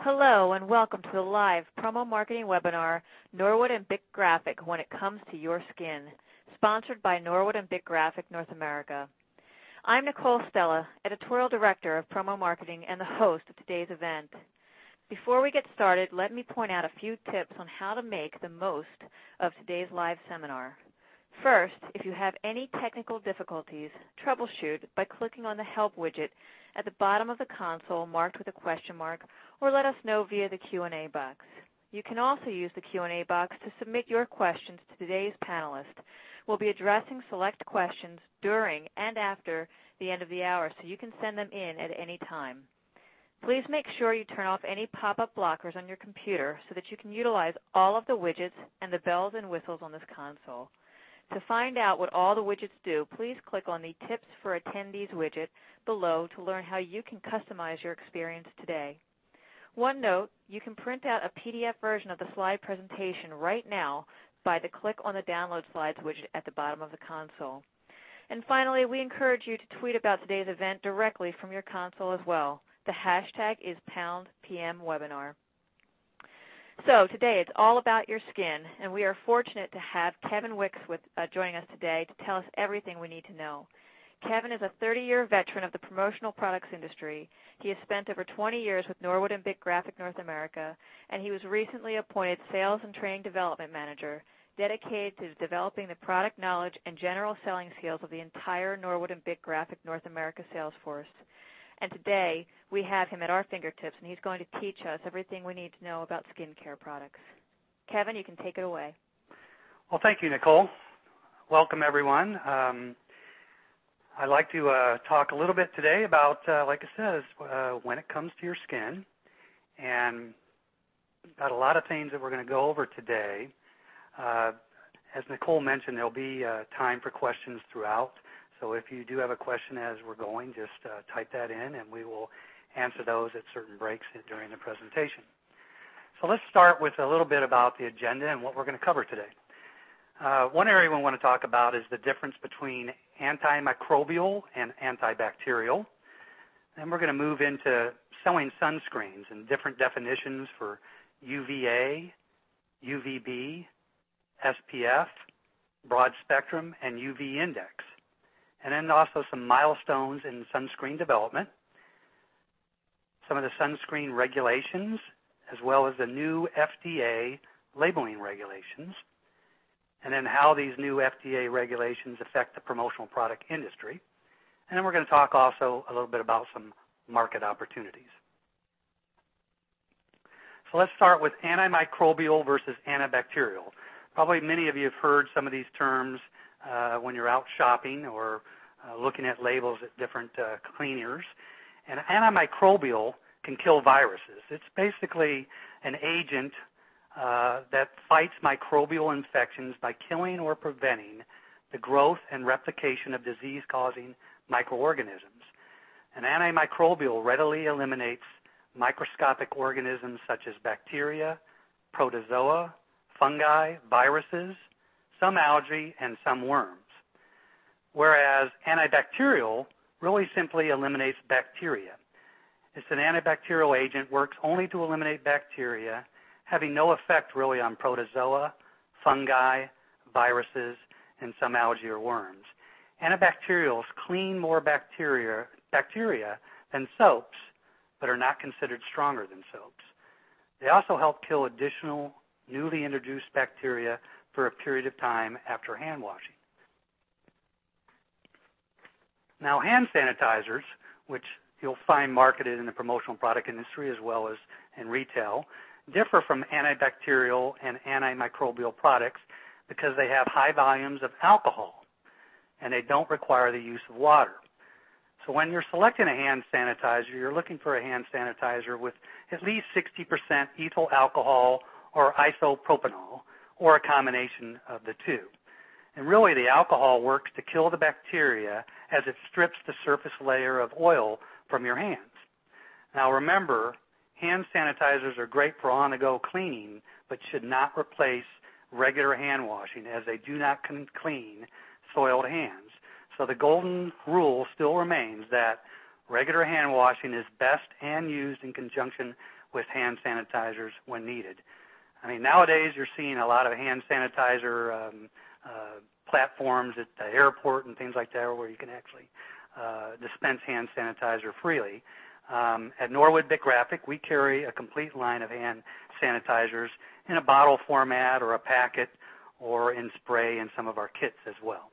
Hello and welcome to the live promo marketing webinar, Norwood and Bic Graphic When It Comes to Your Skin, sponsored by Norwood and Bic Graphic North America. I'm Nicole Stella, Editorial Director of Promo Marketing and the host of today's event. Before we get started, let me point out a few tips on how to make the most of today's live seminar. First, if you have any technical difficulties, troubleshoot by clicking on the Help widget at the bottom of the console marked with a question mark, or let us know via the Q&A box. You can also use the Q&A box to submit your questions to today's panelists. We'll be addressing select questions during and after the end of the hour, so you can send them in at any time. Please make sure you turn off any pop-up blockers on your computer so that you can utilize all of the widgets and the bells and whistles on this console. To find out what all the widgets do, please click on the Tips for Attendees widget below to learn how you can customize your experience today. One note, you can print out a PDF version of the slide presentation right now by the click on the Download Slides widget at the bottom of the console. And finally, we encourage you to tweet about today's event directly from your console as well. The hashtag is #PMWebinar. So today it's all about your skin, and we are fortunate to have Kevin Wicks joining us today to tell us everything we need to know. Kevin is a 30-year veteran of the promotional products industry. He has spent over 20 years with Norwood and Bic Graphic North America, and he was recently appointed Sales and Training Development Manager, dedicated to developing the product knowledge and general selling skills of the entire Norwood and Bic Graphic North America sales force. And today, we have him at our fingertips, and he's going to teach us everything we need to know about skincare products. Kevin, you can take it away. Well, thank you, Nicole. Welcome, everyone. I'd like to talk a little bit today about, like I said, when it comes to your skin. And got a lot of things that we're going to go over today. As Nicole mentioned, there'll be time for questions throughout. So if you do have a question as we're going, just type that in, and we will answer those at certain breaks during the presentation. So let's start with a little bit about the agenda and what we're going to cover today. One area we want to talk about is the difference between antimicrobial and antibacterial. Then we're going to move into selling sunscreens and different definitions for UVA, UVB, SPF, broad spectrum, and UV index. And then also some milestones in sunscreen development, some of the sunscreen regulations, as well as the new FDA labeling regulations, and then how these new FDA regulations affect the promotional product industry. And then we're going to talk also a little bit about some market opportunities. So let's start with antimicrobial versus antibacterial. Probably many of you have heard some of these terms when you're out shopping or looking at labels at different cleaners. And antimicrobial can kill viruses. It's basically an agent that fights microbial infections by killing or preventing the growth and replication of disease-causing microorganisms. An antimicrobial readily eliminates microscopic organisms such as bacteria, protozoa, fungi, viruses, some algae, and some worms. Whereas antibacterial really simply eliminates bacteria. It's an antibacterial agent, works only to eliminate bacteria, having no effect really on protozoa, fungi, viruses, and some algae or worms. Antibacterials clean more bacteria than soaps, but are not considered stronger than soaps. They also help kill additional newly introduced bacteria for a period of time after hand washing. Now, hand sanitizers, which you'll find marketed in the promotional product industry as well as in retail, differ from antibacterial and antimicrobial products because they have high volumes of alcohol and they don't require the use of water. So when you're selecting a hand sanitizer, you're looking for a hand sanitizer with at least 60% ethyl alcohol or isopropanol, or a combination of the two. And really, the alcohol works to kill the bacteria as it strips the surface layer of oil from your hands. Now remember, hand sanitizers are great for on-the-go cleaning, but should not replace regular hand washing, as they do not clean soiled hands. So the golden rule still remains that regular hand washing is best and used in conjunction with hand sanitizers when needed. I mean, nowadays you're seeing a lot of hand sanitizer platforms at the airport and things like that where you can actually dispense hand sanitizer freely. At Norwood Bic Graphic, we carry a complete line of hand sanitizers in a bottle format or a packet or in spray in some of our kits as well.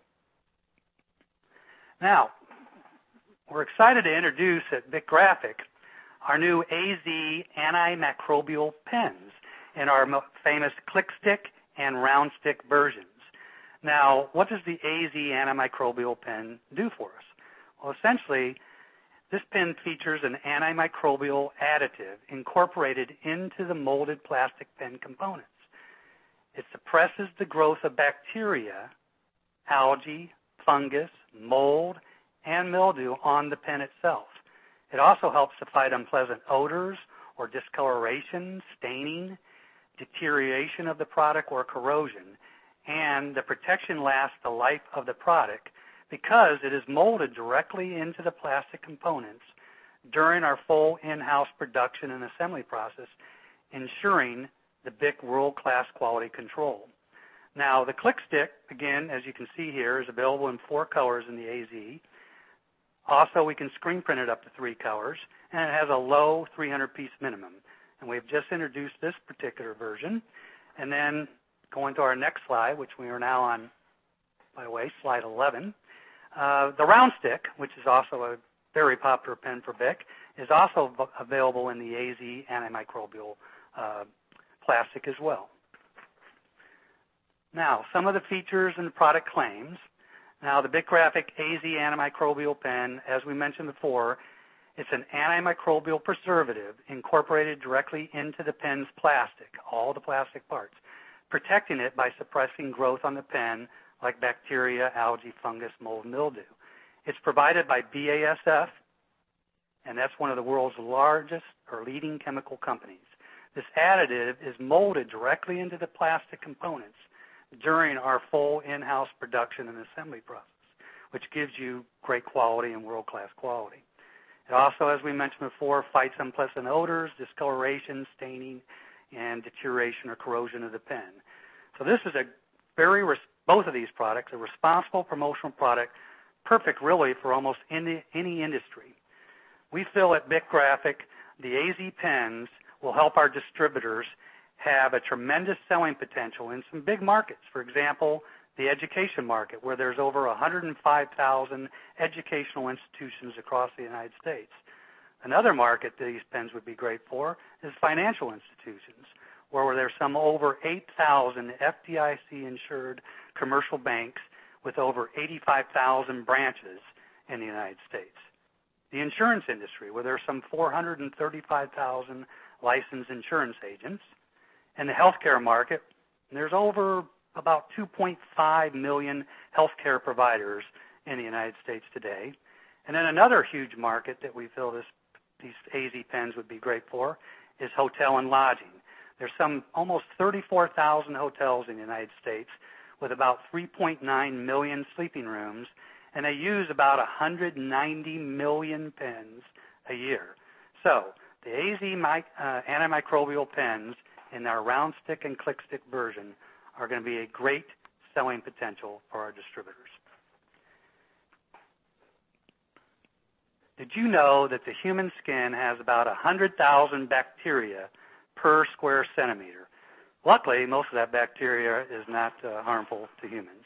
Now, we're excited to introduce at Bic Graphic our new AZ antimicrobial pens in our famous click stick and round stick versions. Now, what does the AZ antimicrobial pen do for us? Well, essentially, this pen features an antimicrobial additive incorporated into the molded plastic pen components. It suppresses the growth of bacteria, algae, fungus, mold, and mildew on the pen itself. It also helps to fight unpleasant odors or discoloration, staining, deterioration of the product, or corrosion. And the protection lasts the life of the product because it is molded directly into the plastic components during our full in-house production and assembly process, ensuring the Bic world-class quality control. Now, the click stick, again, as you can see here, is available in 4 colors in the AZ. Also, we can screen print it up to 3 colors, and it has a low 300-piece minimum. And we've just introduced this particular version. And then going to our next slide, which we are now on, by the way, slide 11, the round stick, which is also a very popular pen for Bic, is also available in the AZ antimicrobial plastic as well. Now, some of the features and product claims. Now, the Bic Graphic AZ antimicrobial pen, as we mentioned before, it's an antimicrobial preservative incorporated directly into the pen's plastic, all the plastic parts, protecting it by suppressing growth on the pen like bacteria, algae, fungus, mold, mildew. It's provided by BASF, and that's one of the world's largest or leading chemical companies. This additive is molded directly into the plastic components during our full in-house production and assembly process, which gives you great quality and world-class quality. It also, as we mentioned before, fights unpleasant odors, discoloration, staining, and deterioration or corrosion of the pen. So this is both of these products, a responsible promotional product, perfect really for almost any industry. We feel at Bic Graphic, the AZ pens will help our distributors have a tremendous selling potential in some big markets. For example, the education market, where there's over 105,000 educational institutions across the United States. Another market these pens would be great for is financial institutions, where there's some over 8,000 FDIC-insured commercial banks with over 85,000 branches in the United States. The insurance industry, where there's some 435,000 licensed insurance agents. And the healthcare market, there's over about 2.5 million healthcare providers in the United States today. And then another huge market that we feel these AZ pens would be great for is hotel and lodging. There's some almost 34,000 hotels in the United States with about 3.9 million sleeping rooms, and they use about 190 million pens a year. So the AZ antimicrobial pens in our round stick and click stick version are going to be a great selling potential for our distributors. Did you know that the human skin has about 100,000 bacteria per square centimeter? Luckily, most of that bacteria is not harmful to humans.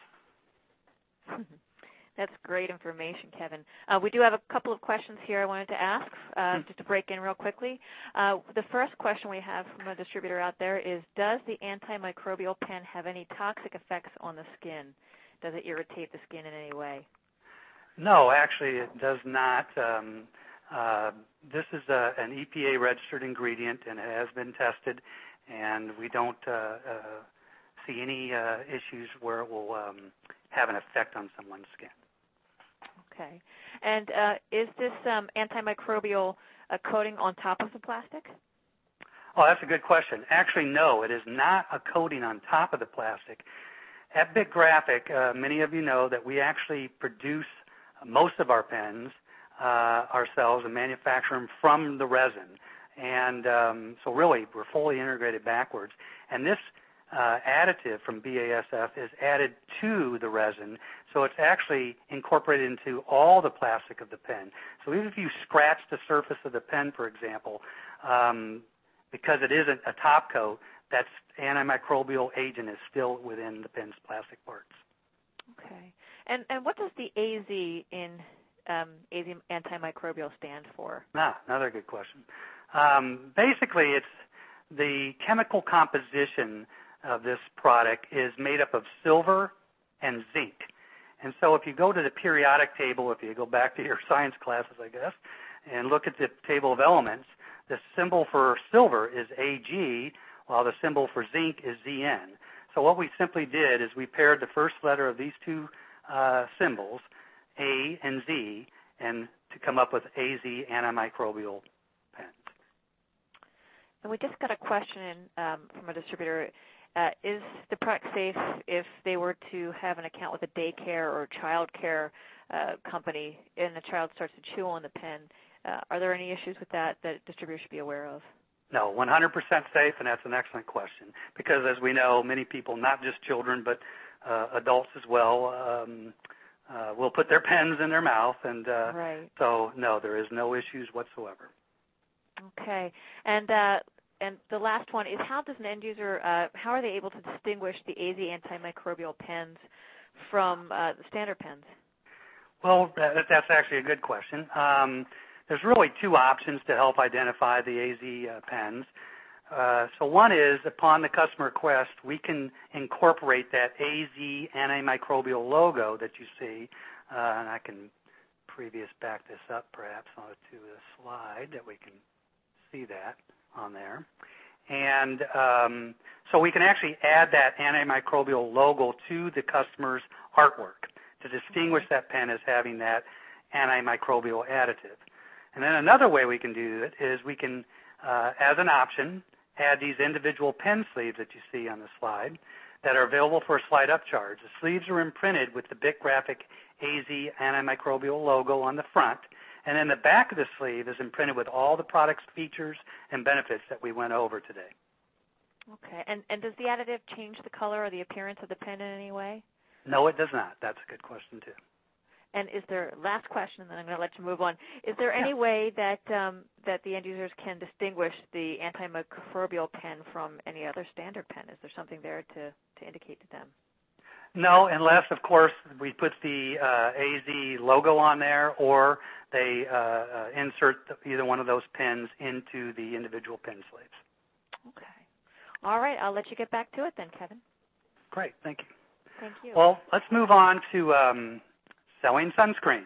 That's great information, Kevin. We do have a couple of questions here I wanted to ask, just to break in real quickly. The first question we have from a distributor out there is, does the antimicrobial pen have any toxic effects on the skin? Does it irritate the skin in any way? No, actually it does not. This is an EPA-registered ingredient, and it has been tested, and we don't see any issues where it will have an effect on someone's skin. Okay. And is this antimicrobial coating on top of the plastic? Oh, that's a good question. Actually, no, it is not a coating on top of the plastic. At Bic Graphic, many of you know that we actually produce most of our pens ourselves and manufacture them from the resin. And so really, we're fully integrated backwards. And this additive from BASF is added to the resin, so it's actually incorporated into all the plastic of the pen. So even if you scratch the surface of the pen, for example, because it isn't a top coat, that antimicrobial agent is still within the pen's plastic parts. Okay. And what does the AZ in AZ antimicrobial stand for? Another good question. Basically, it's the chemical composition of this product is made up of silver and zinc. And so if you go to the periodic table, if you go back to your science classes, I guess, and look at the table of elements, the symbol for silver is Ag, while the symbol for zinc is Zn. So what we simply did is we paired the first letter of these two symbols, A and Z, and to come up with AZ antimicrobial pens. And we just got a question from a distributor. Is the product safe if they were to have an account with a daycare or child care company and the child starts to chew on the pen? Are there any issues with that distributors should be aware of? No, 100% safe, and that's an excellent question. Because as we know, many people, not just children, but adults as well, will put their pens in their mouth. And right. So, no, there is no issues whatsoever. Okay. And the last one is how does an end user, how are they able to distinguish the AZ antimicrobial pens from the standard pens? Well, that's actually a good question. There's really two options to help identify the AZ pens. So one is, upon the customer request, we can incorporate that AZ antimicrobial logo that you see, and I can back this up perhaps onto the slide that we can see that on there. And so we can actually add that antimicrobial logo to the customer's artwork to distinguish that pen as having that antimicrobial additive. And then another way we can do it is we can, as an option, add these individual pen sleeves that you see on the slide that are available for a slide-up charge. The sleeves are imprinted with the BIC Graphic AZ antimicrobial logo on the front, and then the back of the sleeve is imprinted with all the product's features and benefits that we went over today. Okay. And does the additive change the color or the appearance of the pen in any way? No, it does not. That's a good question, too. And is there, last question, and then I'm going to let you move on, is there any way that that the end users can distinguish the antimicrobial pen from any other standard pen? Is there something there to indicate to them? No, unless, of course, we put the AZ logo on there or they insert either one of those pens into the individual pen sleeves. Okay. All right. I'll let you get back to it then, Kevin. Great. Thank you. Thank you. Well, let's move on to selling sunscreens.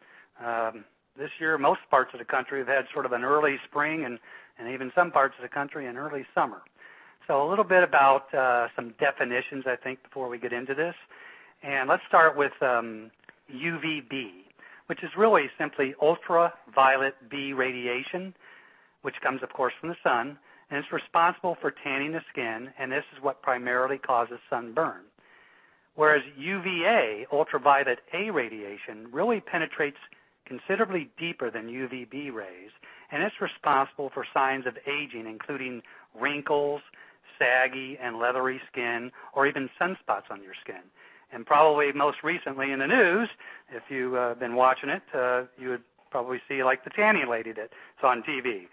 This year, most parts of the country have had sort of an early spring and even some parts of the country an early summer. So a little bit about some definitions, I think, before we get into this. And let's start with UVB, which is really simply ultraviolet B radiation, which comes, of course, from the sun, and it's responsible for tanning the skin, and this is what primarily causes sunburn. Whereas UVA, ultraviolet A radiation, really penetrates considerably deeper than UVB rays, and it's responsible for signs of aging, including wrinkles, saggy and leathery skin, or even sunspots on your skin. And probably most recently in the news, if you've been watching it, you would probably see like the tanning lady that's on TV.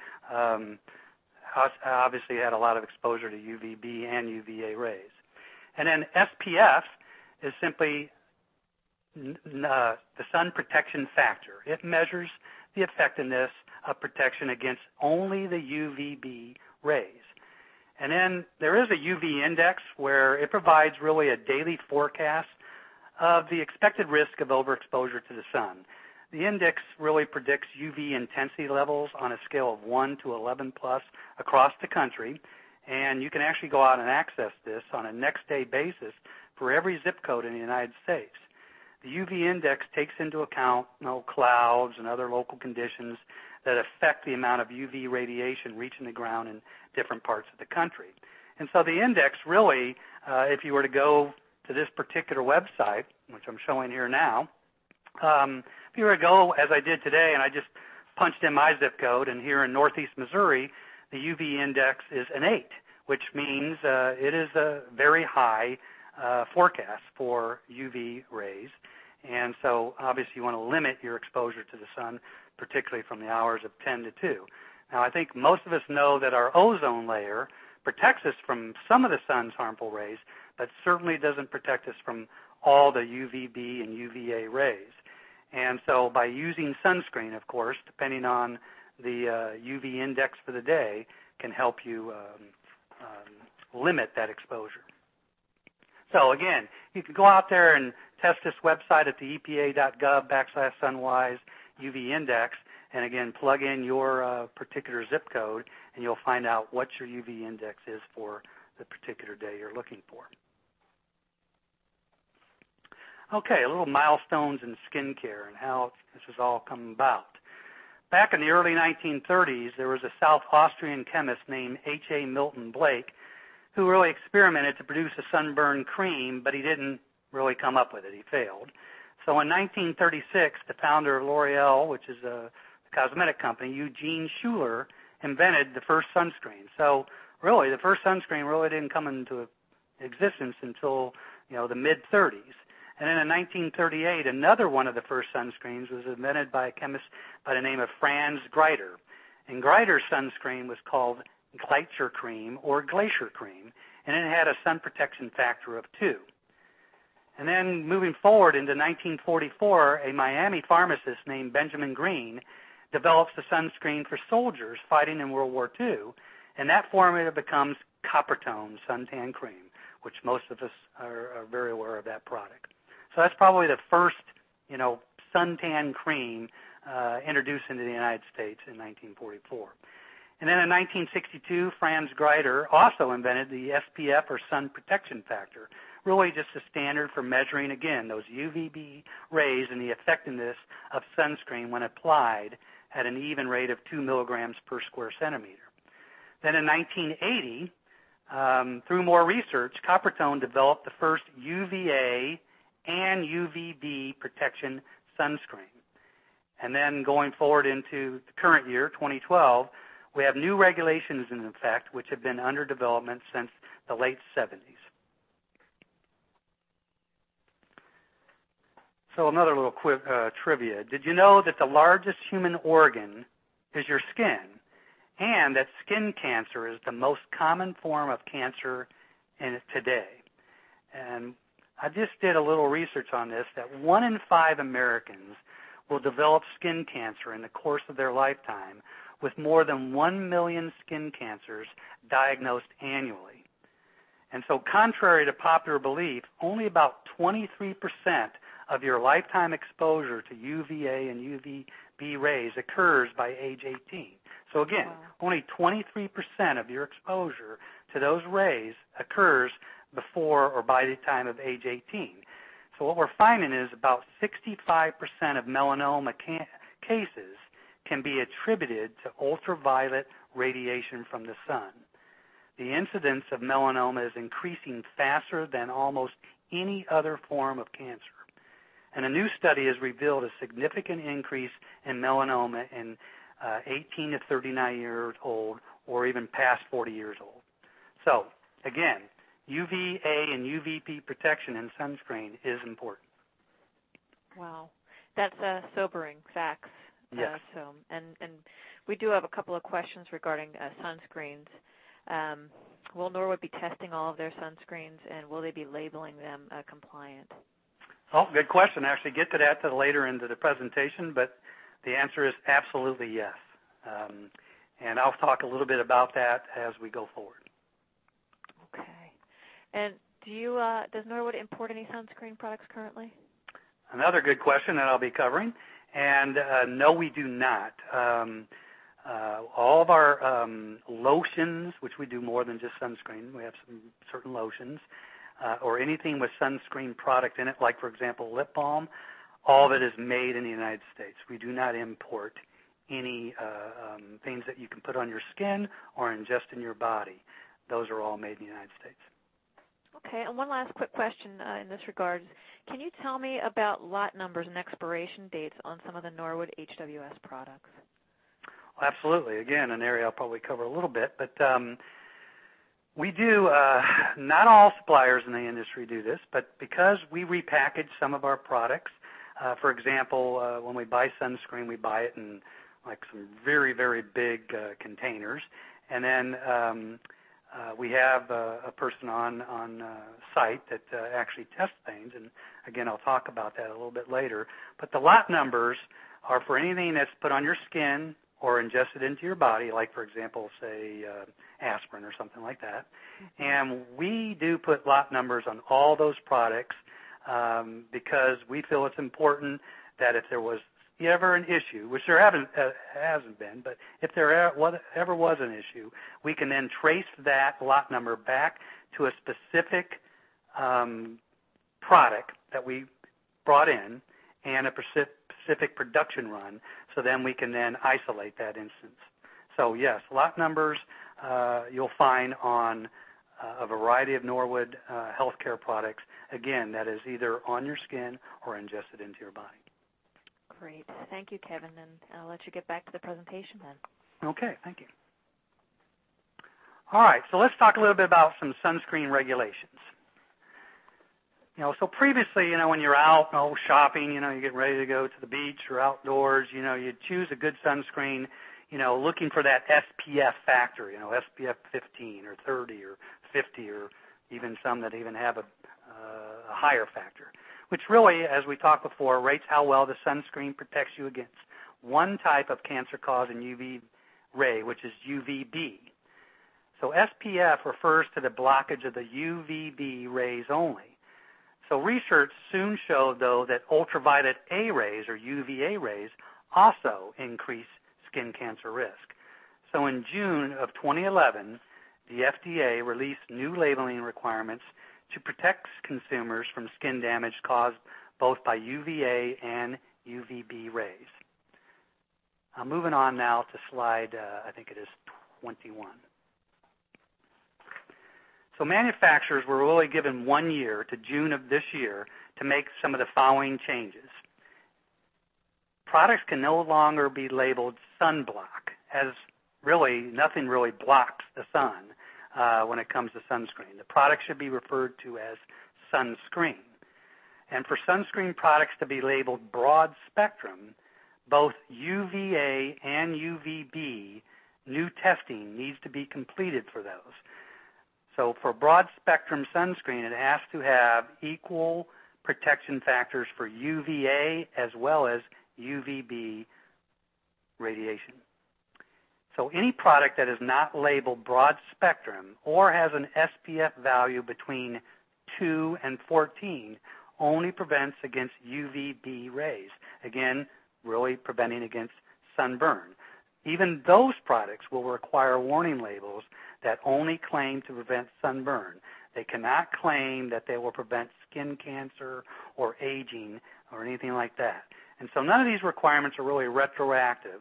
Obviously had a lot of exposure to UVB and UVA rays. And then SPF is simply the sun protection factor. It measures the effectiveness of protection against only the UVB rays. And then there is a UV index where it provides really a daily forecast of the expected risk of overexposure to the sun. The index really predicts UV intensity levels on a scale of 1 to 11 plus across the country, and you can actually go out and access this on a next-day basis for every zip code in the United States. The UV index takes into account clouds and other local conditions that affect the amount of UV radiation reaching the ground in different parts of the country. And so the index really, if you were to go to this particular website, which I'm showing here now, if you were to go, as I did today, and I just punched in my zip code, and here in northeast Missouri, the UV index is an 8, which means it is a very high forecast for UV rays. And so obviously you want to limit your exposure to the sun, particularly from the hours of 10 to 2. Now, I think most of us know that our ozone layer protects us from some of the sun's harmful rays, but certainly doesn't protect us from all the UVB and UVA rays. And so by using sunscreen, of course, depending on the UV index for the day, can help you limit that exposure. So again, you can go out there and test this website at the epa.gov/sunwise UV index, and again, plug in your particular zip code, and you'll find out what your UV index is for the particular day you're looking for. Okay, a little milestones in skincare and how this has all come about. Back in the early 1930s, there was a South Austrian chemist named H.A. Milton Blake who really experimented to produce a sunburn cream, but he didn't really come up with it. He failed. So in 1936, the founder of L'Oreal, which is a cosmetic company, Eugene Schuler, invented the first sunscreen. So really, the first sunscreen really didn't come into existence until, the mid-30s. And then in 1938, another one of the first sunscreens was invented by a chemist by the name of Franz Grider. And Grider's sunscreen was called Gleicher cream or Glacier cream, and it had a sun protection factor of 2. And then moving forward into 1944, a Miami pharmacist named Benjamin Green develops the sunscreen for soldiers fighting in World War II, and that formula becomes Coppertone suntan cream, which most of us are very aware of that product. So that's probably the first, suntan cream introduced into the United States in 1944. And then in 1962, Franz Grider also invented the SPF, or sun protection factor, really just a standard for measuring, again, those UVB rays and the effectiveness of sunscreen when applied at an even rate of 2 milligrams per square centimeter. Then in 1980, through more research, Coppertone developed the first UVA and UVB protection sunscreen. And then going forward into the current year, 2012, we have new regulations in effect which have been under development since the late 70s. So another little trivia. Did you know that the largest human organ is your skin, and that skin cancer is the most common form of cancer today? And I just did a little research on this, that 1 in 5 Americans will develop skin cancer in the course of their lifetime, with more than 1 million skin cancers diagnosed annually. And so contrary to popular belief, only about 23% of your lifetime exposure to UVA and UVB rays occurs by age 18. So again, only 23% of your exposure to those rays occurs before or by the time of age 18. So what we're finding is about 65% of melanoma cases can be attributed to ultraviolet radiation from the sun. The incidence of melanoma is increasing faster than almost any other form of cancer. And a new study has revealed a significant increase in melanoma in 18 to 39 years old, or even past 40 years old. So, again, UVA and UVB protection in sunscreen is important. Wow. That's sobering facts. Yes. And we do have a couple of questions regarding sunscreens. Will Norwood be testing all of their sunscreens, and will they be labeling them compliant? Oh, good question. Actually, get to that later into the presentation, but the answer is absolutely yes. And I'll talk a little bit about that as we go forward. Okay. And does Norwood import any sunscreen products currently? Another good question that I'll be covering. And no, we do not. All of our lotions, which we do more than just sunscreen, we have some certain lotions, or anything with sunscreen product in it, like, for example, lip balm, all of it is made in the United States. We do not import any things that you can put on your skin or ingest in your body. Those are all made in the United States. Okay, and one last quick question in this regard. Can you tell me about lot numbers and expiration dates on some of the Norwood HWS products? Absolutely. Again, an area I'll probably cover a little bit, but we do, not all suppliers in the industry do this, but because we repackage some of our products, for example, when we buy sunscreen, we buy it in like some very, very big containers, and then we have a person on site that actually tests things, and again, I'll talk about that a little bit later. But the lot numbers are for anything that's put on your skin or ingested into your body, like, for example, say aspirin or something like that. And we do put lot numbers on all those products because we feel it's important that if there was ever an issue, which there hasn't been, but if there ever was an issue, we can then trace that lot number back to a specific product that we brought in and a specific production run, so then we can then isolate that instance. So yes, lot numbers you'll find on a variety of Norwood healthcare products. Again, that is either on your skin or ingested into your body. Great. Thank you, Kevin, and I'll let you get back to the presentation then. Okay, thank you. All right, so let's talk a little bit about some sunscreen regulations. So previously, when you're out shopping, you get ready to go to the beach or outdoors, you choose a good sunscreen, looking for that SPF factor, SPF 15 or 30 or 50 or even some that even have a higher factor, which really, as we talked before, rates how well the sunscreen protects you against one type of cancer-causing UV ray, which is UVB. So SPF refers to the blockage of the UVB rays only. So research soon showed, though, that ultraviolet A rays, or UVA rays, also increase skin cancer risk. So in June of 2011, the FDA released new labeling requirements to protect consumers from skin damage caused both by UVA and UVB rays. Moving on now to slide, I think it is 21. So manufacturers were really given 1 year to June of this year to make some of the following changes. Products can no longer be labeled sunblock, as really nothing really blocks the sun when it comes to sunscreen. The product should be referred to as sunscreen. And for sunscreen products to be labeled broad spectrum, both UVA and UVB new testing needs to be completed for those. So for broad spectrum sunscreen, it has to have equal protection factors for UVA as well as UVB radiation. So any product that is not labeled broad spectrum or has an SPF value between 2 and 14 only prevents against UVB rays. Again, really preventing against sunburn. Even those products will require warning labels that only claim to prevent sunburn. They cannot claim that they will prevent skin cancer or aging or anything like that. And so none of these requirements are really retroactive.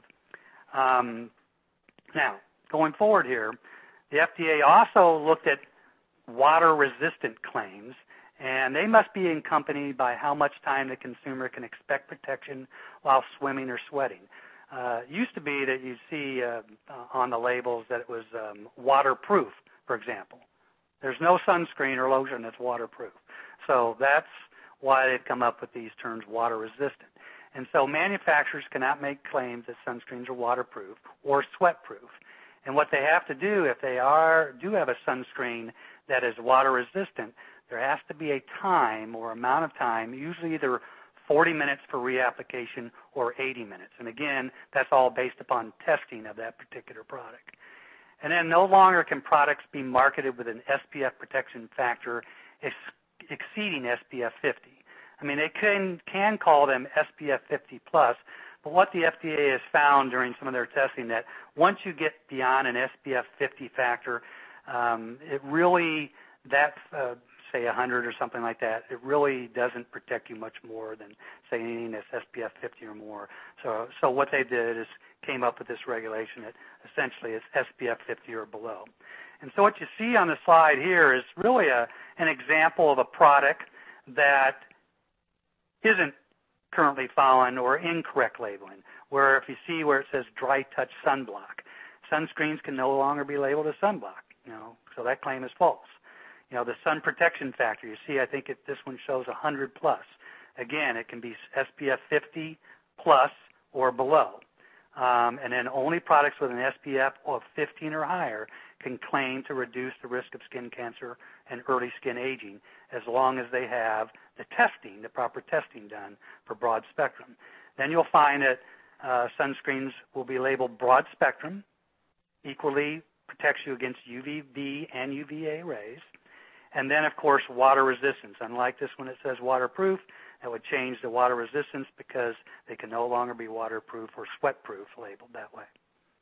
Now, going forward here, the FDA also looked at water-resistant claims, and they must be accompanied by how much time the consumer can expect protection while swimming or sweating. It used to be that you'd see on the labels that it was waterproof, for example. There's no sunscreen or lotion that's waterproof. So that's why they've come up with these terms, water-resistant. And so manufacturers cannot make claims that sunscreens are waterproof or sweat-proof. And what they have to do if they do have a sunscreen that is water-resistant, there has to be a time or amount of time, usually either 40 minutes for reapplication or 80 minutes. And again, that's all based upon testing of that particular product. And then no longer can products be marketed with an SPF protection factor exceeding SPF 50. I mean, they can call them SPF 50 plus, but what the FDA has found during some of their testing that once you get beyond an SPF 50 factor, it really, say 100 or something like that, it really doesn't protect you much more than, say, anything that's SPF 50 or more. So what they did is came up with this regulation that essentially is SPF 50 or below. And so what you see on the slide here is really an example of a product that isn't currently following or incorrect labeling, where if you see where it says dry touch sunblock, sunscreens can no longer be labeled as sunblock, so that claim is false. The sun protection factor, you see, I think this one shows 100 plus. Again, it can be SPF 50 plus or below. And then only products with an SPF of 15 or higher can claim to reduce the risk of skin cancer and early skin aging as long as they have the proper testing done for broad spectrum. Then you'll find that sunscreens will be labeled broad spectrum, equally protects you against UVB and UVA rays. And then, of course, water resistance. Unlike this one, it says waterproof. That would change the water resistance because they can no longer be waterproof or sweat-proof labeled that way.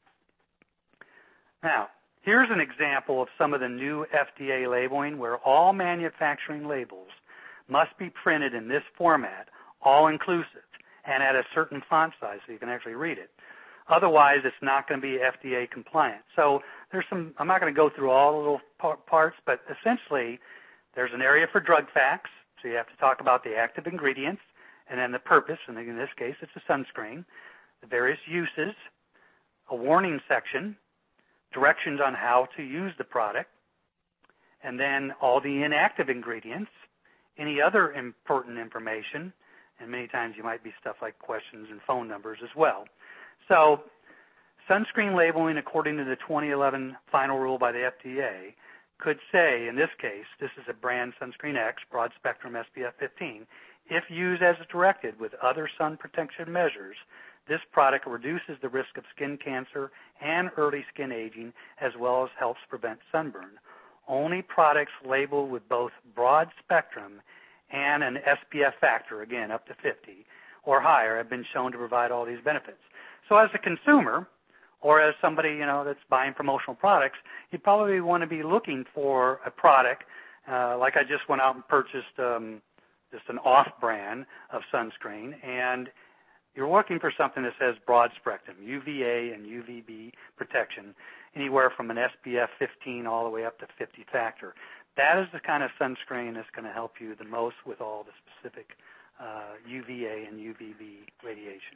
Now, here's an example of some of the new FDA labeling where all manufacturing labels must be printed in this format, all-inclusive, and at a certain font size so you can actually read it. Otherwise, it's not going to be FDA compliant. So I'm not going to go through all the little parts, but essentially there's an area for drug facts. So you have to talk about the active ingredients and then the purpose, and in this case it's a sunscreen, the various uses, a warning section, directions on how to use the product, and then all the inactive ingredients, any other important information, and many times you might be stuff like questions and phone numbers as well. So sunscreen labeling, according to the 2011 final rule by the FDA, could say, in this case, this is a brand Sunscreen X, broad spectrum SPF 15. If used as directed with other sun protection measures, this product reduces the risk of skin cancer and early skin aging, as well as helps prevent sunburn. Only products labeled with both broad spectrum and an SPF factor, again, up to 50 or higher, have been shown to provide all these benefits. So as a consumer, or as somebody, that's buying promotional products, you probably want to be looking for a product, like I just went out and purchased just an off-brand of sunscreen, and you're looking for something that says broad spectrum, UVA and UVB protection, anywhere from an SPF 15 all the way up to 50 factor. That is the kind of sunscreen that's going to help you the most with all the specific UVA and UVB radiation.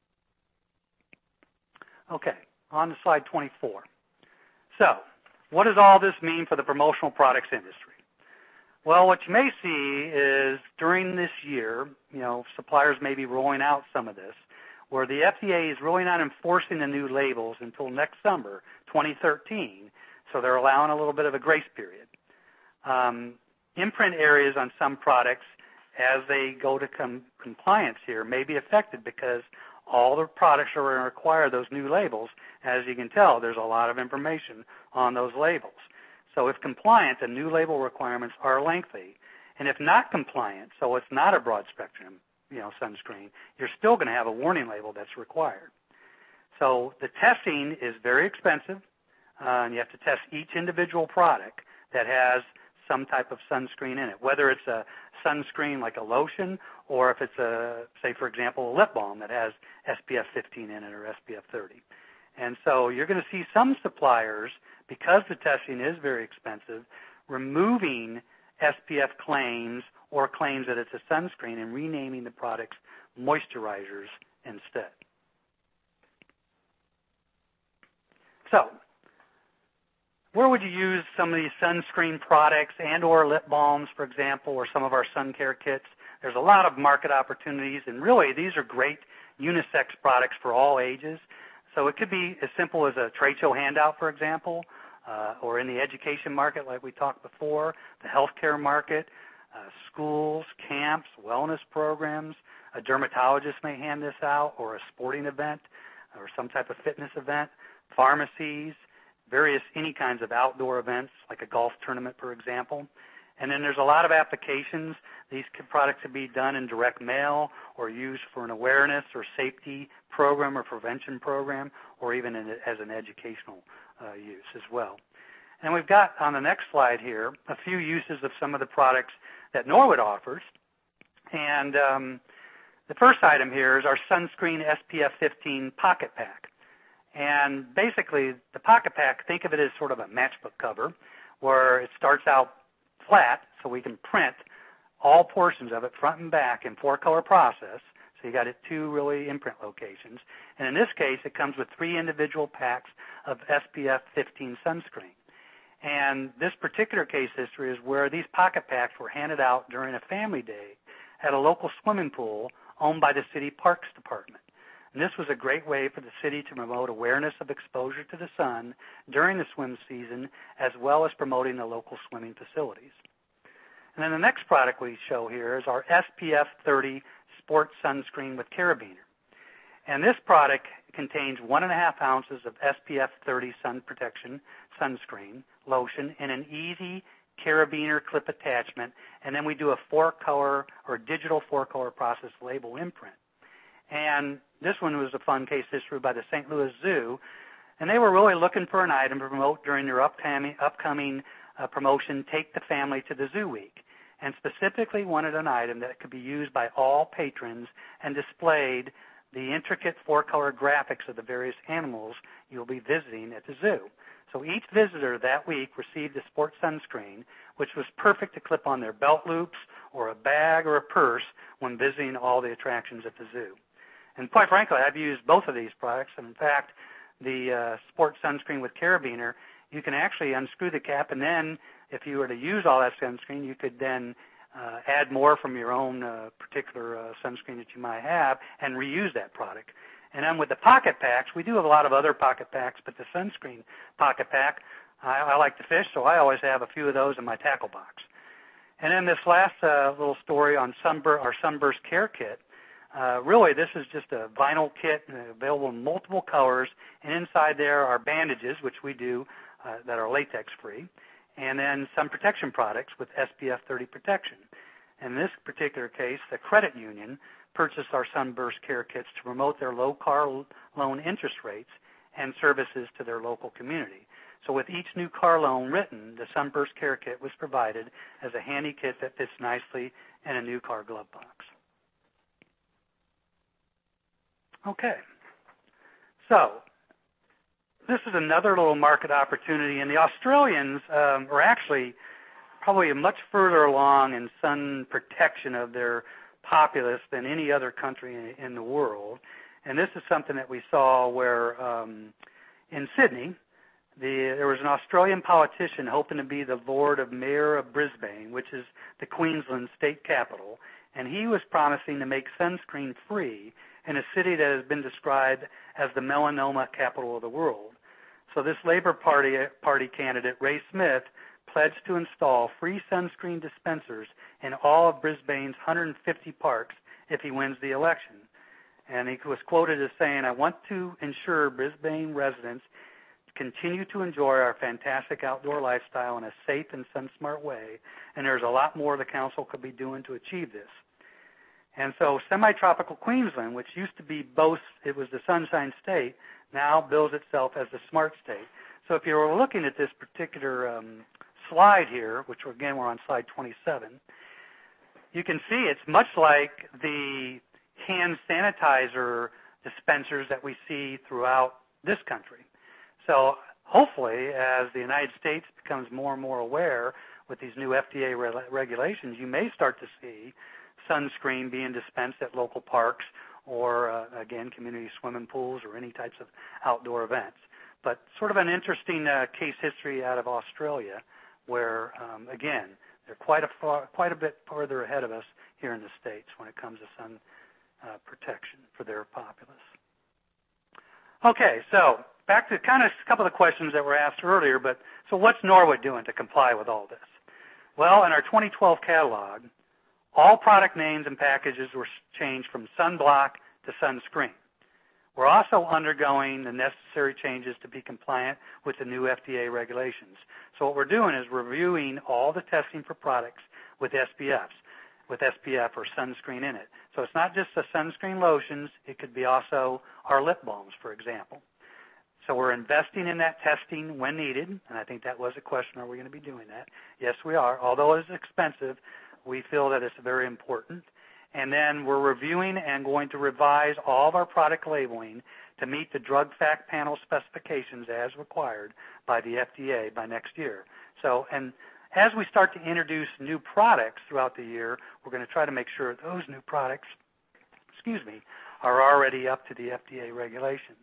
Okay. On to slide 24. So, what does all this mean for the promotional products industry? Well, what you may see is during this year, suppliers may be rolling out some of this, where the FDA is really not enforcing the new labels until next summer, 2013, so they're allowing a little bit of a grace period. Imprint areas on some products, as they go to compliance here, may be affected because all the products are going to require those new labels. As you can tell, there's a lot of information on those labels. So if compliant, the new label requirements are lengthy. And if not compliant, so it's not a broad spectrum, sunscreen, you're still going to have a warning label that's required. So the testing is very expensive, and you have to test each individual product that has some type of sunscreen in it, whether it's a sunscreen like a lotion or if it's say for example, a lip balm that has SPF 15 in it or SPF 30. And so you're going to see some suppliers, because the testing is very expensive, removing SPF claims or claims that it's a sunscreen and renaming the products moisturizers instead. So, where would you use some of these sunscreen products and or lip balms, for example, or some of our sun care kits? There's a lot of market opportunities, and really these are great unisex products for all ages. So it could be as simple as a trade show handout, for example, or in the education market like we talked before, the healthcare market, schools, camps, wellness programs. A dermatologist may hand this out, or a sporting event, or some type of fitness event, pharmacies, any kinds of outdoor events, like a golf tournament, for example. And then there's a lot of applications. These products can be done in direct mail or used for an awareness or safety program or prevention program, or even as an educational use as well. And we've got on the next slide here a few uses of some of the products that Norwood offers. And the first item here is our Sunscreen SPF 15 Pocket Pack. And basically, the Pocket Pack, think of it as sort of a matchbook cover, where it starts out flat, so we can print all portions of it front and back in 4-color process. So So you got it 2 really imprint locations. And in this case, it comes with 3 individual packs of SPF 15 sunscreen. And this particular case history is where these pocket packs were handed out during a family day at a local swimming pool owned by the city parks department. And this was a great way for the city to promote awareness of exposure to the sun during the swim season, as well as promoting the local swimming facilities. And then the next product we show here is our SPF 30 Sports Sunscreen with Carabiner. And this product contains 1.5 ounces of SPF 30 sun protection sunscreen lotion in an easy carabiner clip attachment, and then we do a 4-color or digital 4-color process label imprint. And this one was a fun case history by the St. Louis Zoo, and they were really looking for an item to promote during their upcoming promotion, Take the Family to the Zoo Week, and specifically wanted an item that could be used by all patrons and displayed the intricate 4-color graphics of the various animals you'll be visiting at the zoo. So each visitor that week received a sports sunscreen, which was perfect to clip on their belt loops or a bag or a purse when visiting all the attractions at the zoo. And quite frankly, I've used both of these products. And in fact, the sports sunscreen with Carabiner, you can actually unscrew the cap, and then if you were to use all that sunscreen, you could then add more from your own particular sunscreen that you might have and reuse that product. And then with the pocket packs, we do have a lot of other pocket packs, but the sunscreen pocket pack, I like to fish, so I always have a few of those in my tackle box. And then this last little story on our Sunburst Care Kit. Really, this is just a vinyl kit available in multiple colors, and inside there are bandages, which we do, that are latex-free, and then some protection products with SPF 30 protection. In this particular case, the credit union purchased our Sunburst Care Kits to promote their low car loan interest rates and services to their local community. So with each new car loan written, the Sunburst Care Kit was provided as a handy kit that fits nicely in a new car glove box. Okay, so this is another little market opportunity, and the Australians are actually probably much further along in sun protection of their populace than any other country in the world. And this is something that we saw where in Sydney, there was an Australian politician hoping to be the Lord of Mayor of Brisbane, which is the Queensland state capital, and he was promising to make sunscreen free in a city that has been described as the melanoma capital of the world. So this Labour Party candidate, Ray Smith, pledged to install free sunscreen dispensers in all of Brisbane's 150 parks if he wins the election. And he was quoted as saying, "I want to ensure Brisbane residents continue to enjoy our fantastic outdoor lifestyle in a safe and sun-smart way, and there's a lot more the council could be doing to achieve this." And so semi-tropical Queensland, which used to be it was the Sunshine State, now bills itself as the Smart State. So if you were looking at this particular slide here, which again we're on slide 27, you can see it's much like the hand sanitizer dispensers that we see throughout this country. So hopefully, as the United States becomes more and more aware with these new FDA regulations, you may start to see sunscreen being dispensed at local parks or, again, community swimming pools or any types of outdoor events. But sort of an interesting case history out of Australia where, again, they're quite a bit farther ahead of us here in the States when it comes to sun protection for their populace. Okay, so back to kind of a couple of the questions that were asked earlier, but so what's Norwood doing to comply with all this? Well, in our 2012 catalog, all product names and packages were changed from sunblock to sunscreen. We're also undergoing the necessary changes to be compliant with the new FDA regulations. So what we're doing is reviewing all the testing for products with SPF or sunscreen in it. So it's not just the sunscreen lotions, it could be also our lip balms, for example. So we're investing in that testing when needed, and I think that was a question, are we going to be doing that? Yes, we are. Although it's expensive, we feel that it's very important. And then we're reviewing and going to revise all of our product labeling to meet the drug fact panel specifications as required by the FDA by next year. So, and as we start to introduce new products throughout the year, we're going to try to make sure those new products are already up to the FDA regulations.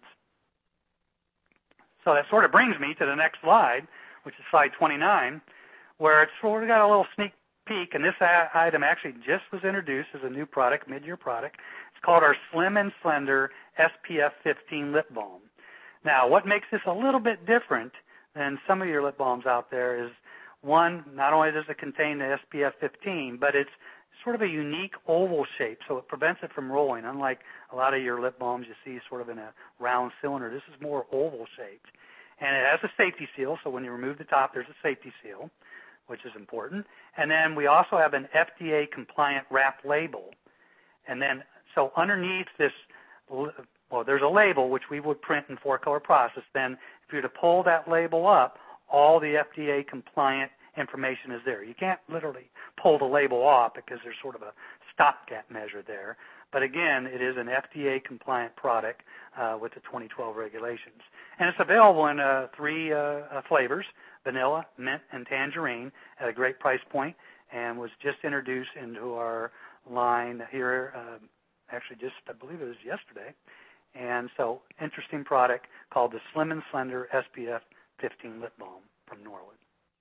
So that sort of brings me to the next slide, which is slide 29, where it's sort of got a little sneak peek, and this item actually just was introduced as a new product, mid-year product. It's called our Slim and Slender SPF 15 Lip Balm. Now, what makes this a little bit different than some of your lip balms out there is, one, not only does it contain the SPF 15, but it's sort of a unique oval shape, so it prevents it from rolling. Unlike a lot of your lip balms you see sort of in a round cylinder, this is more oval shaped. And it has a safety seal, so when you remove the top, there's a safety seal, which is important. And then we also have an FDA-compliant wrap label. And then, so underneath this, well, there's a label, which we would print in 4-color process. Then if you were to pull that label up, all the FDA-compliant information is there. You can't literally pull the label off because there's sort of a stopgap measure there. But again, it is an FDA-compliant product with the 2012 regulations. And it's available in 3 flavors, vanilla, mint, and tangerine, at a great price point, and was just introduced into our line here, actually just, I believe it was yesterday. And so, interesting product called the Slim and Slender SPF 15 Lip Balm from Norwood.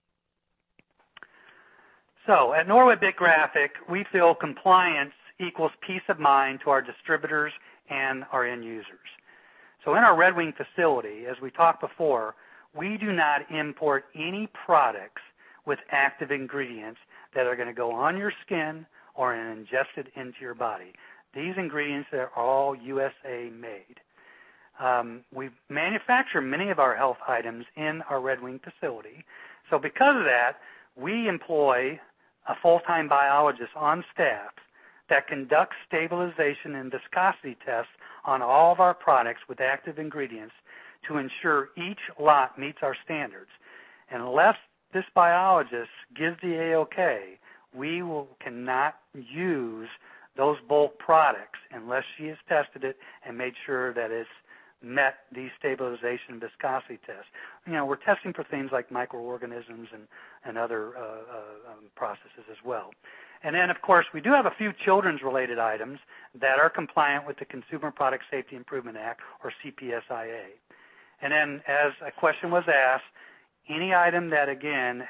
So, at Norwood Big Graphic, we feel compliance equals peace of mind to our distributors and our end users. So in our Red Wing facility, as we talked before, we do not import any products with active ingredients that are going to go on your skin or ingested into your body. These ingredients are all USA made. We manufacture many of our health items in our Red Wing facility. So because of that, we employ a full-time biologist on staff that conducts stabilization and viscosity tests on all of our products with active ingredients to ensure each lot meets our standards. And unless this biologist gives the A-OK, we cannot use those bulk products unless she has tested it and made sure that it's met these stabilization and viscosity tests. You know, we're testing for things like microorganisms and other processes as well. And then, of course, we do have a few children's-related items that are compliant with the Consumer Product Safety Improvement Act, or CPSIA. And then, as a question was asked, any item that, again,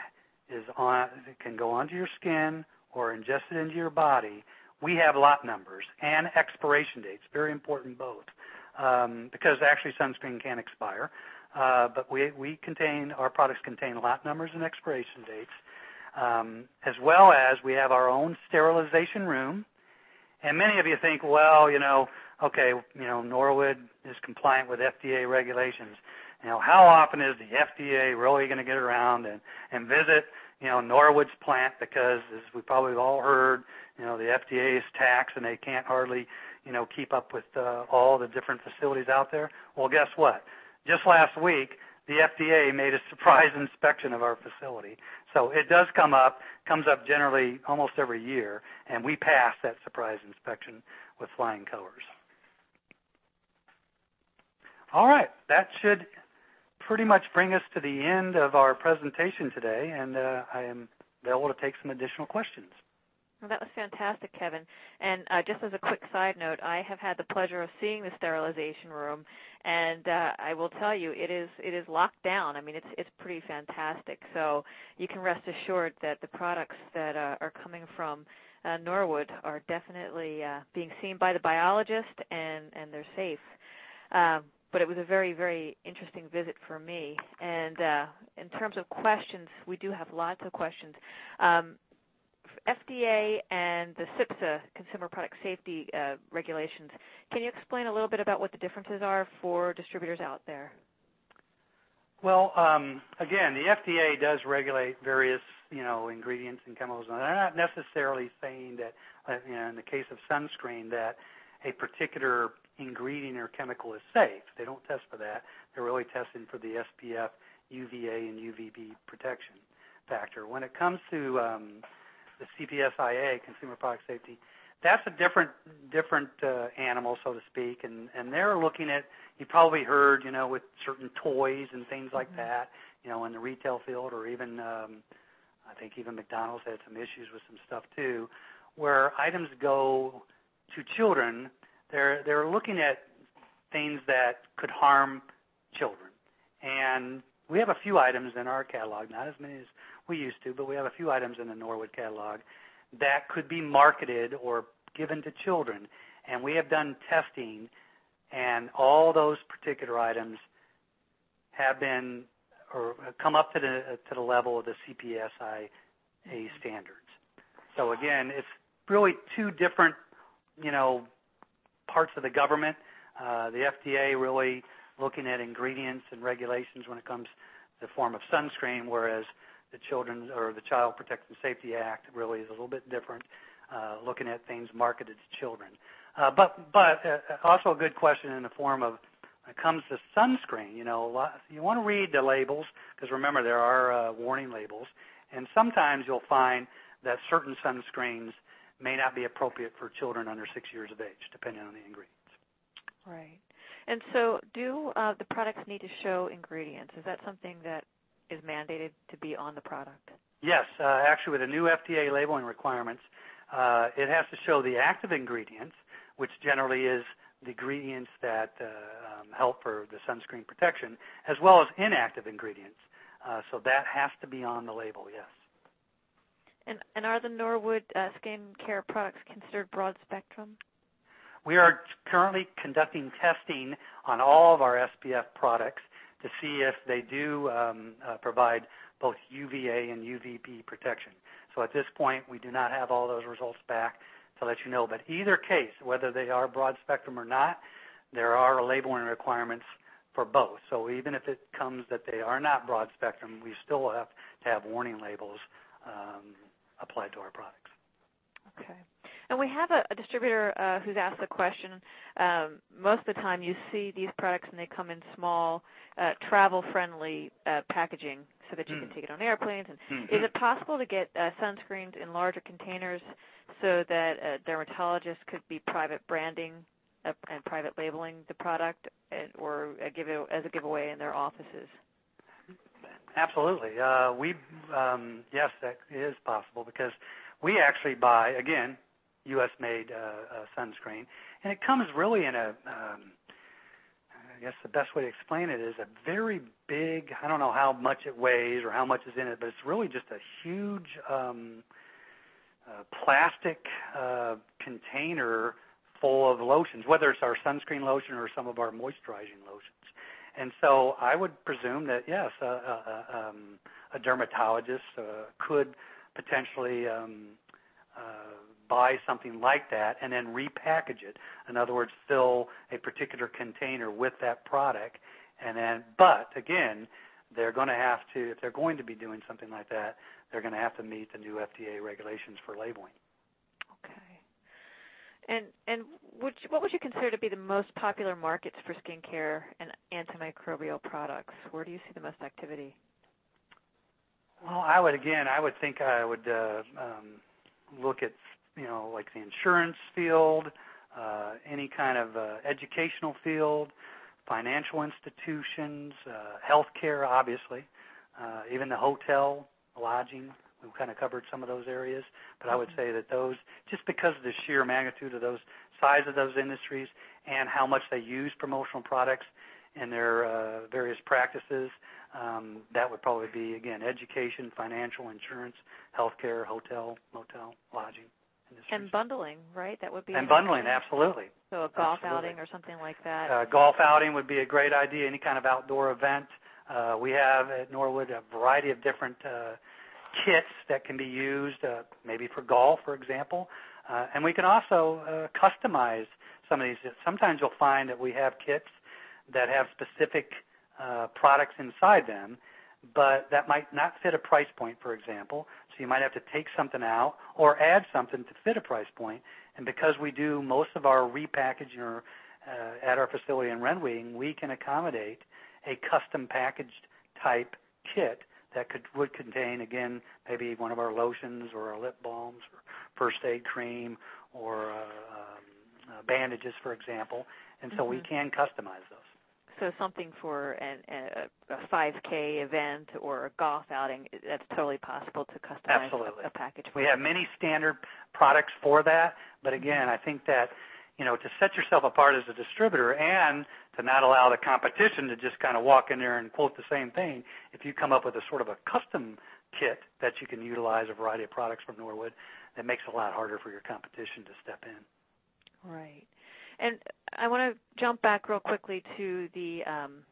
can go onto your skin or ingested into your body, we have lot numbers and expiration dates, very important both, because actually sunscreen can expire. But our products contain lot numbers and expiration dates. As well as we have our own sterilization room. And many of you think, well, Norwood is compliant with FDA regulations. How often is the FDA really going to get around and visit, Norwood's plant? Because as we probably all heard, the FDA is taxed and they can't hardly, keep up with all the different facilities out there. Well, guess what? Just last week, the FDA made a surprise inspection of our facility. So it does comes up generally almost every year, and we pass that surprise inspection with flying colors. All right, that should pretty much bring us to the end of our presentation today, and I am available to take some additional questions. Well, that was fantastic, Kevin. And just as a quick side note, I have had the pleasure of seeing the sterilization room, and I will tell you, it is locked down. I mean, it's pretty fantastic. So you can rest assured that the products that are coming from Norwood are definitely being seen by the biologist, and they're safe. But it was a very, very interesting visit for me. And in terms of questions, we do have lots of questions. FDA and the CPSA, Consumer Product Safety regulations, can you explain a little bit about what the differences are for distributors out there? Well, again, the FDA does regulate various, ingredients and chemicals. And they're not necessarily saying that, in the case of sunscreen, that a particular ingredient or chemical is safe. They don't test for that. They're really testing for the SPF, UVA, and UVB protection factor. When it comes to the CPSIA, Consumer Product Safety, that's a different animal, so to speak, and they're looking at, you probably heard, with certain toys and things like that, in the retail field, or even, I think even McDonald's had some issues with some stuff too, where items go to children They're looking at things that could harm children. And we have a few items in our catalog, not as many as we used to, but we have a few items in the Norwood catalog that could be marketed or given to children. And we have done testing, and all those particular items have been or come up to the level of the CPSIA standards. So again, it's really two different, parts of the government. The FDA really looking at ingredients and regulations when it comes to the form of sunscreen, whereas the Child Protective Safety Act really is a little bit different, looking at things marketed to children. But also a good question in the form of when it comes to sunscreen, you want to read the labels because remember there are warning labels, and sometimes you'll find that certain sunscreens may not be appropriate for children under 6 years of age, depending on the ingredients. Right. And so do the products need to show ingredients? Is that something that is mandated to be on the product? Yes. Actually, with the new FDA labeling requirements, it has to show the active ingredients, which generally is the ingredients that help for the sunscreen protection, as well as inactive ingredients. So that has to be on the label, yes. And are the Norwood skin care products considered broad spectrum? We are currently conducting testing on all of our SPF products to see if they do provide both UVA and UVB protection. So at this point, we do not have all those results back to let you know. But either case, whether they are broad spectrum or not, there are labeling requirements for both. So even if it comes that they are not broad spectrum, we still have to have warning labels applied to our products. Okay. And we have a distributor who's asked the question. Most of the time you see these products and they come in small, travel-friendly packaging so that you can take it on airplanes. And is it possible to get sunscreens in larger containers so that dermatologists could be private branding and private labeling the product or give it as a giveaway in their offices? Absolutely. Yes, that is possible because we actually buy, again, U.S.-made sunscreen, and it comes really in I guess the best way to explain it is a very big, I don't know how much it weighs or how much is in it, but it's really just a huge plastic container full of lotions, whether it's our sunscreen lotion or some of our moisturizing lotions. And so I would presume that, yes, a dermatologist could potentially buy something like that and then repackage it. In other words, fill a particular container with that product. And then, but again, they're going to have to, if they're going to be doing something like that, they're going to have to meet the new FDA regulations for labeling. Okay. And what would you consider to be the most popular markets for skincare and antimicrobial products? Where do you see the most activity? Well, I would think I would look at, like the insurance field, any kind of educational field, financial institutions, healthcare, obviously, even the hotel, lodging. We've kind of covered some of those areas, but I would say that those, just because of the sheer magnitude of those, size of those industries and how much they use promotional products in their various practices, that would probably be, again, education, financial, insurance, healthcare, hotel, motel, lodging industries. And bundling, right? That would be. And bundling, absolutely. So a golf outing or something like that. Golf outing would be a great idea, any kind of outdoor event. We have at Norwood a variety of different kits that can be used, maybe for golf, for example. And we can also customize some of these. Sometimes you'll find that we have kits that have specific products inside them, but that might not fit a price point, for example. So you might have to take something out or add something to fit a price point. And because we do most of our repackaging at our facility in Renwing, we can accommodate a custom packaged type kit that would contain, again, maybe one of our lotions or our lip balms or first aid cream or bandages, for example. And so we can customize those. So something for a 5K event or a golf outing, that's totally possible to customize a package. We have many standard products for that, but again, I think that, to set yourself apart as a distributor and to not allow the competition to just kind of walk in there and quote the same thing. If you come up with a sort of a custom kit that you can utilize a variety of products from Norwood, that makes it a lot harder for your competition to step in. Right. And I want to jump back real quickly to the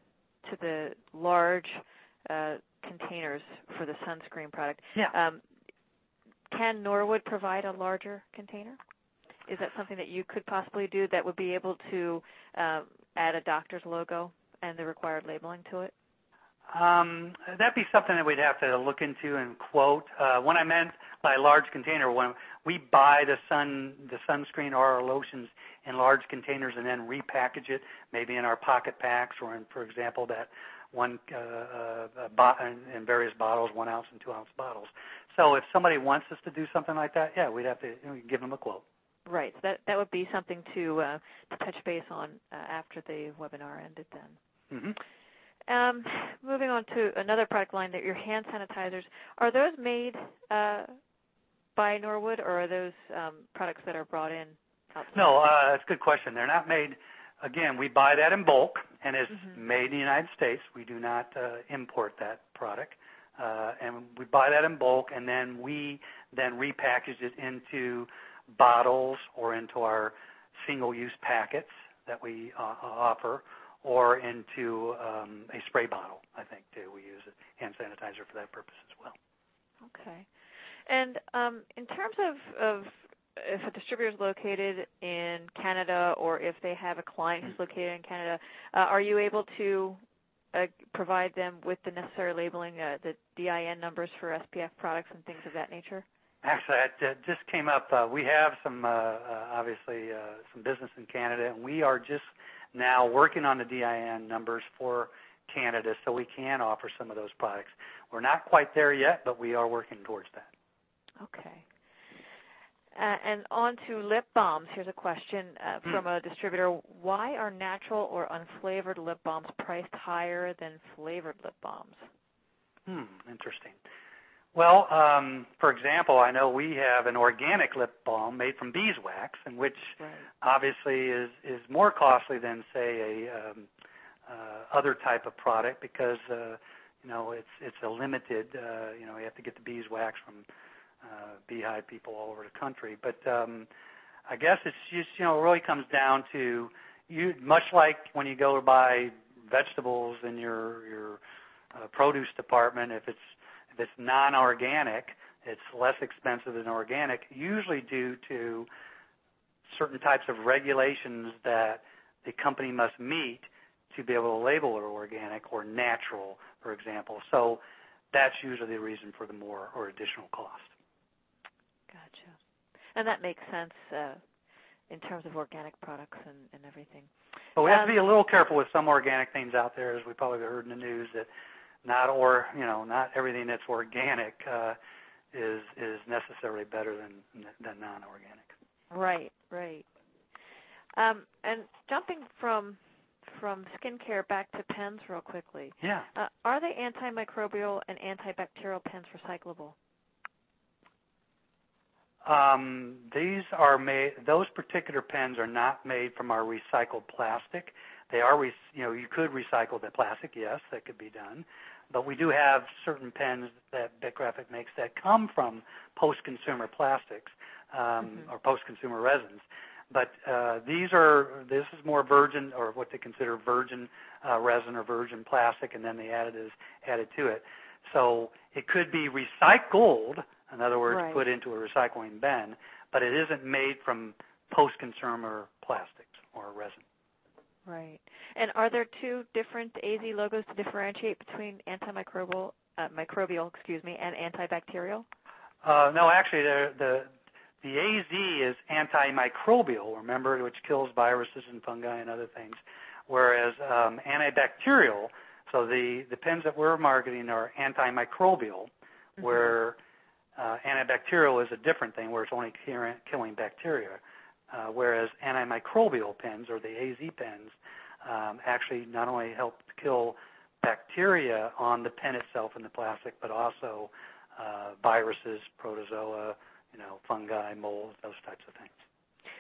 large containers for the sunscreen product. Yeah. Can Norwood provide a larger container? Is that something that you could possibly do that would be able to add a doctor's logo and the required labeling to it? That'd be something that we'd have to look into and quote. When I meant by large container, when we buy the sunscreen or our lotions in large containers and then repackage it, maybe in our pocket packs or in, for example, that one in various bottles, 1 ounce and 2 ounce bottles. So if somebody wants us to do something like that, yeah, we'd have to give them a quote. Right. So that would be something to touch base on after the webinar ended then. Mm-hmm. Moving on to another product line, that your hand sanitizers, are those made by Norwood, or are those products that are brought in outside? No, that's a good question. They're not made. Again, we buy that in bulk, and it's made in the United States. We do not import that product. And we buy that in bulk, and then we repackage it into bottles or into our single-use packets that we offer, or into a spray bottle, I think, too. We use hand sanitizer for that purpose as well. Okay. And in terms of if a distributor is located in Canada, or if they have a client who's located in Canada, are you able to provide them with the necessary labeling, the DIN numbers for SPF products and things of that nature? Actually, that just came up. We have some, obviously, some business in Canada, and we are just now working on the DIN numbers for Canada so we can offer some of those products. We're not quite there yet, but we are working towards that. Okay. And on to lip balms. Here's a question from a distributor. Why are natural or unflavored lip balms priced higher than flavored lip balms? Interesting. Well, for example, I know we have an organic lip balm made from beeswax, and which obviously is more costly than, say, a other type of product because it's a limited. You have to get the beeswax from beehive people all over the country. But I guess it's just it really comes down to much like when you go to buy vegetables in your produce department. If it's non-organic, it's less expensive than organic, usually due to certain types of regulations that the company must meet to be able to label it organic or natural, for example. So that's usually the reason for the more or additional cost. Gotcha. And that makes sense in terms of organic products and everything. But we have to be a little careful with some organic things out there, as we probably heard in the news, that not everything that's organic is necessarily better than non-organic. Right. And jumping from skincare back to pens real quickly. Yeah. Are they antimicrobial and antibacterial pens recyclable? These are made. Those particular pens are not made from our recycled plastic. They are, you could recycle the plastic. Yes, that could be done. But we do have certain pens that BitGraphic makes that come from post-consumer plastics or post-consumer resins. But this is more virgin, or what they consider virgin resin or virgin plastic, and then the additives added to it. So it could be recycled, in other words, put into a recycling bin, but it isn't made from post-consumer plastics or resin. Right. And are there two different AZ logos to differentiate between microbial, and antibacterial? No, actually, the AZ is antimicrobial, remember, which kills viruses and fungi and other things, whereas antibacterial, so the pens that we're marketing are antimicrobial, where antibacterial is a different thing, where it's only killing bacteria, whereas antimicrobial pens, or the AZ pens, actually not only help kill bacteria on the pen itself in the plastic, but also viruses, protozoa, fungi, mold, those types of things.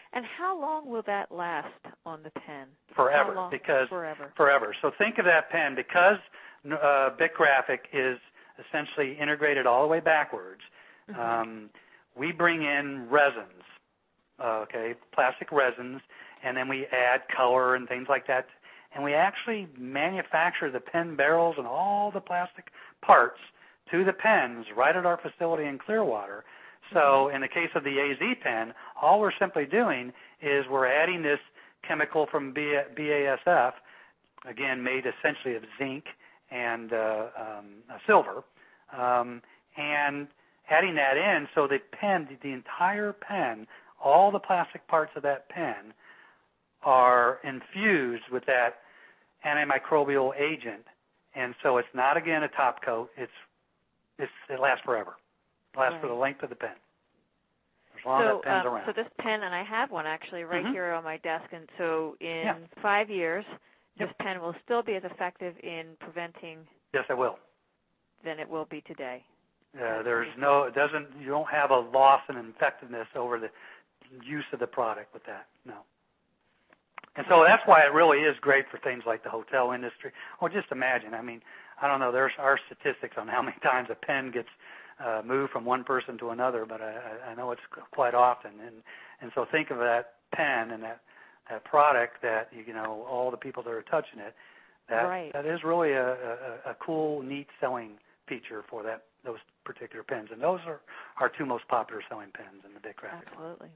And how long will that last on the pen? Forever. Forever. So think of that pen, because Bic Graphic is essentially integrated all the way backwards. We bring in resins, plastic resins, and then we add color and things like that. And we actually manufacture the pen barrels and all the plastic parts to the pens right at our facility in Clearwater. So in the case of the AZ pen, all we're simply doing is we're adding this chemical from BASF, again made essentially of zinc and silver, and adding that in so the pen, the entire pen, all the plastic parts of that pen are infused with that antimicrobial agent, and so it's not, again, a top coat. It lasts forever. It lasts for the length of the pen, as long as that pen's around. So this pen, and I have one actually right here on my desk, and so in 5 years, this pen will still be as effective in preventing. Yes, it will. Than it will be today. You don't have a loss in effectiveness over the use of the product with that. No. And so that's why it really is great for things like the hotel industry. Or just imagine, I don't know, there's our statistics on how many times a pen gets moved from one person to another, but I know it's quite often. And so think of that pen and that product that, all the people that are touching it, that is really a cool, neat selling feature for those particular pens. And those are our two most popular selling pens in the Bic Graphic. Absolutely.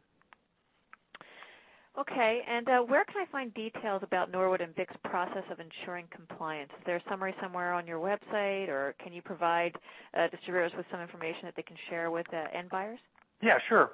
Okay, and where can I find details about Norwood and Bic's process of ensuring compliance? Is there a summary somewhere on your website, or can you provide distributors with some information that they can share with end buyers? Yeah, sure.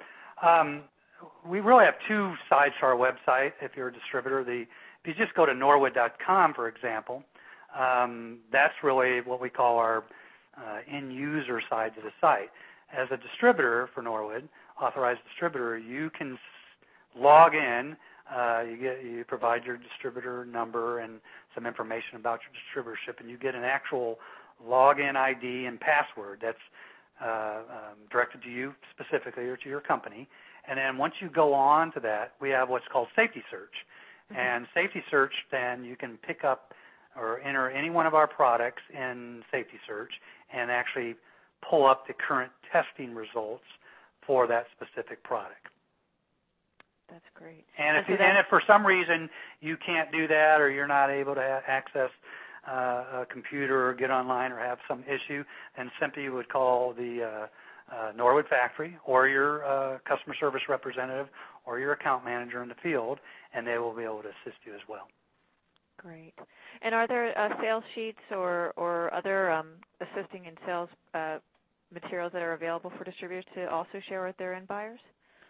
We really have two sides to our website if you're a distributor. If you just go to norwood.com, for example, that's really what we call our end-user side to the site. As a distributor for Norwood, authorized distributor, you can log in, you provide your distributor number and some information about your distributorship, and you get an actual login ID and password that's directed to you specifically or to your company. And then once you go on to that, we have what's called Safety Search. And Safety Search, then you can pick up or enter any one of our products in Safety Search and actually pull up the current testing results for that specific product. That's great. And if for some reason you can't do that, or you're not able to access a computer or get online or have some issue, then simply you would call the Norwood factory or your customer service representative or your account manager in the field, and they will be able to assist you as well. Great. And are there sales sheets or other assisting in sales materials that are available for distributors to also share with their end buyers?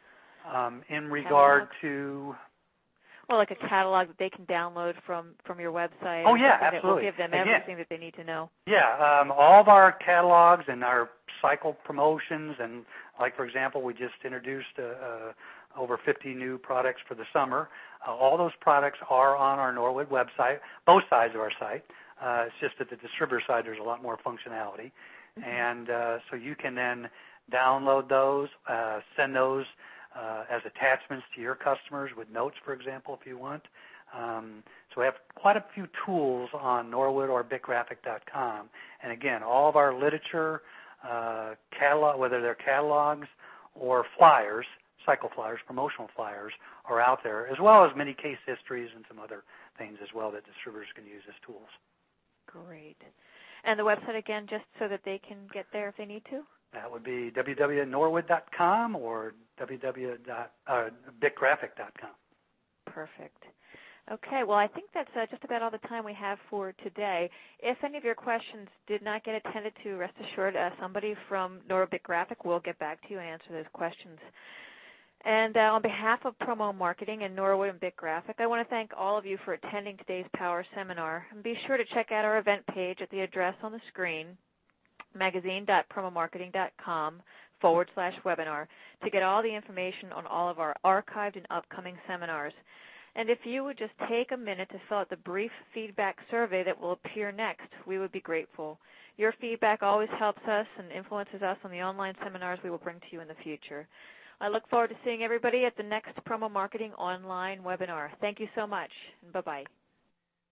In regard to? Well, like a catalog that they can download from your website. Oh, yeah, absolutely. That will give them everything that they need to know. Yeah, all of our catalogs and our cycle promotions, and like, for example, we just introduced over 50 new products for the summer. All those products are on our Norwood website, both sides of our site. It's just at the distributor side there's a lot more functionality. And so you can then download those, send those as attachments to your customers with notes, for example, if you want. So we have quite a few tools on Norwood or BicGraphic.com. And again, all of our literature, catalog, whether they're catalogs or flyers, cycle flyers, promotional flyers, are out there, as well as many case histories and some other things as well that distributors can use as tools. Great. And the website again, just so that they can get there if they need to? That would be www.norwood.com or www.bicgraphic.com. Perfect. Okay, well, I think that's just about all the time we have for today. If any of your questions did not get attended to, rest assured somebody from Norwood Bic Graphic will get back to you and answer those questions. And on behalf of Promo Marketing and Norwood and Bic Graphic, I want to thank all of you for attending today's Power Seminar. And be sure to check out our event page at the address on the screen, magazine.promomarketing.com/webinar, to get all the information on all of our archived and upcoming seminars. And if you would just take a minute to fill out the brief feedback survey that will appear next, we would be grateful. Your feedback always helps us and influences us on the online seminars we will bring to you in the future. I look forward to seeing everybody at the next Promo Marketing Online webinar. Thank you so much. Bye-bye.